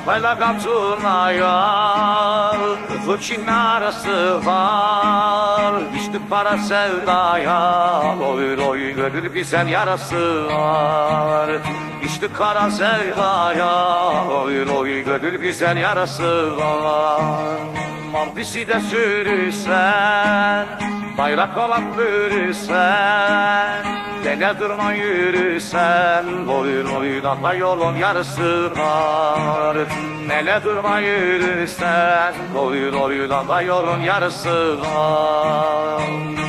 Çapayla kaptırmaya kızıl Çin arası var. İşte para sevdaya oy oy gönül güzel yarası var. İşte kara sevdaya oy oy gönül güzel yarası var. Mantisi de sürürsen, bayrak olan bürürsen, dene durma yürürsen, boyun oynatma yolun yarısı var. Nele durma yürürsen, boyun oynatma yolun yarısı var.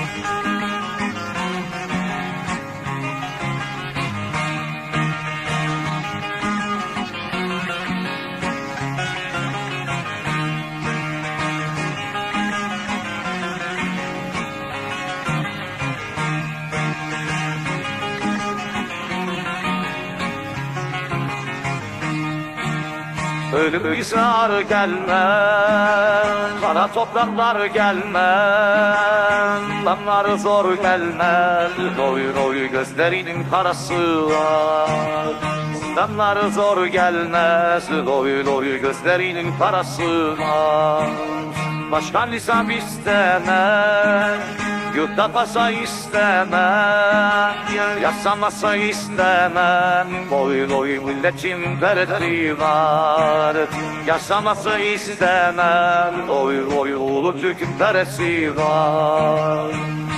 Ölüm izar gelmez, kara topraklar gelmez, damları zor gelmez, oy oy gözlerinin karası var. Damları zor gelmez, oy oy gözlerinin karası var. Başkan lisan istemez, yurtta pasa istemem, yasanmasa istemem, boyun oy milletin derdleri var. Yasanmasa istemem, oy oy ulu Türk'ün deresi var.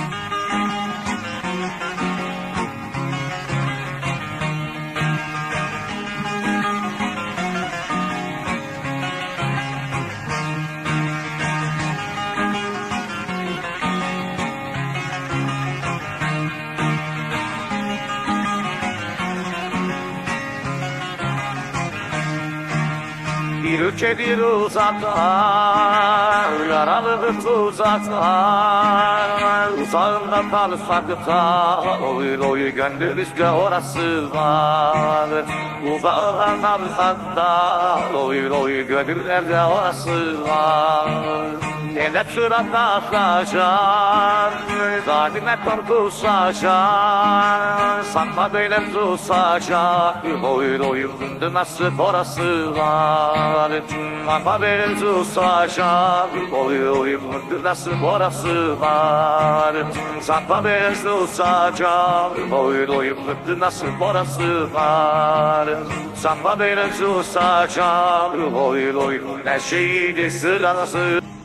Bir ülkedir uzaklar, yaralıdır tuzaklar. Uzağında kalsakta, oy oy gönlümüzde orası var. Uzağında kalsakta, oy oy gönüllerde orası var. Devlet sırada saçar, zalime korku saçar. Sanma böyle susacak, oy oy nasıl orası var. Sanma böyle susacak, oy oy nasıl orası var. Sanma böyle susacak, oy oy nasıl orası var. Sanma böyle susacak, oy oy her şeyi sırası.